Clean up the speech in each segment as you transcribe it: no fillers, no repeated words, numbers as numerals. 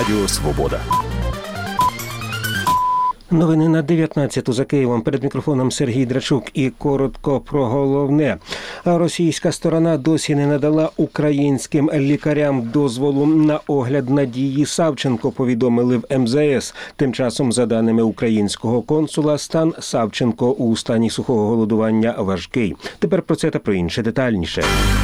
Радіо Свобода. Новини на 19-ту за Києвом. Перед мікрофоном Сергій Драчук і коротко про головне. Російська сторона досі не надала українським лікарям дозволу на огляд Надії Савченко, повідомили в МЗС. Тим часом, за даними українського консула, стан Савченко у стані сухого голодування важкий. Тепер про це та про інше детальніше.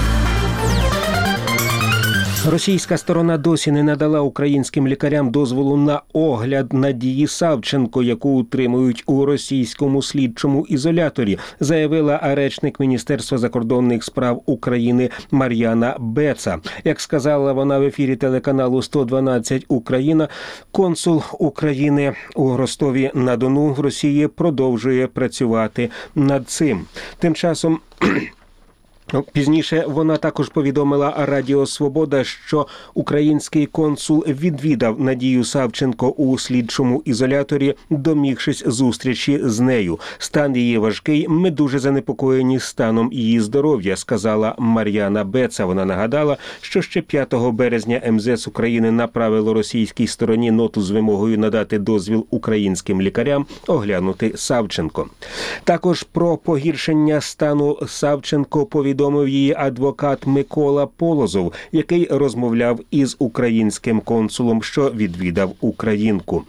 Російська сторона досі не надала українським лікарям дозволу на огляд Надії Савченко, яку утримують у російському слідчому ізоляторі, заявила речник Міністерства закордонних справ України Мар'яна Беца. Як сказала вона в ефірі телеканалу 112 Україна, консул України у Ростові-на-Дону в Росії продовжує працювати над цим. Тим часом пізніше вона також повідомила Радіо Свобода, що український консул відвідав Надію Савченко у слідчому ізоляторі, домігшись зустрічі з нею. Стан її важкий, ми дуже занепокоєні станом її здоров'я, сказала Мар'яна Беца. Вона нагадала, що ще 5 березня МЗС України направило російській стороні ноту з вимогою надати дозвіл українським лікарям оглянути Савченко. Також про погіршення стану Савченко повідомив її адвокат Микола Полозов, який розмовляв із українським консулом, що відвідав українку.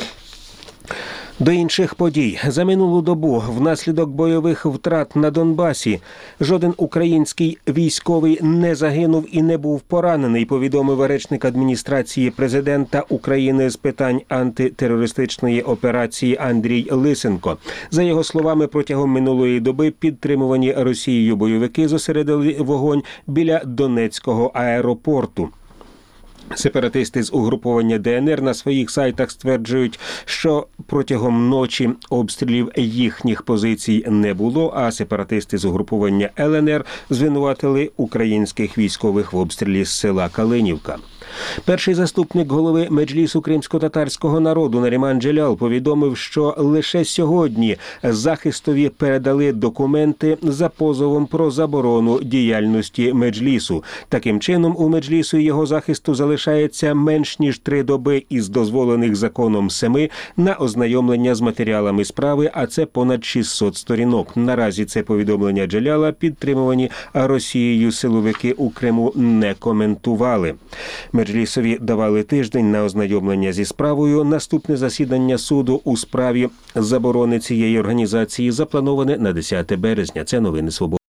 До інших подій. За минулу добу внаслідок бойових втрат на Донбасі жоден український військовий не загинув і не був поранений, повідомив речник адміністрації президента України з питань антитерористичної операції Андрій Лисенко. За його словами, протягом минулої доби підтримувані Росією бойовики зосередили вогонь біля Донецького аеропорту. Сепаратисти з угруповання ДНР на своїх сайтах стверджують, що протягом ночі обстрілів їхніх позицій не було, а сепаратисти з угруповання ЛНР звинуватили українських військових в обстрілі з села Калинівка. Перший заступник голови Меджлісу кримсько-татарського народу Наріман Джелял повідомив, що лише сьогодні захистові передали документи за позовом про заборону діяльності Меджлісу. Таким чином, у Меджлісу і його захисту залишається менш ніж 3 доби із дозволених законом 7 на ознайомлення з матеріалами справи, а це понад 600 сторінок. Наразі це повідомлення Джеляла підтримувані Росією силовики у Криму не коментували. Меджлісові давали тиждень на ознайомлення зі справою. Наступне засідання суду у справі заборони цієї організації заплановане на 10 березня. Це новини «Свободи».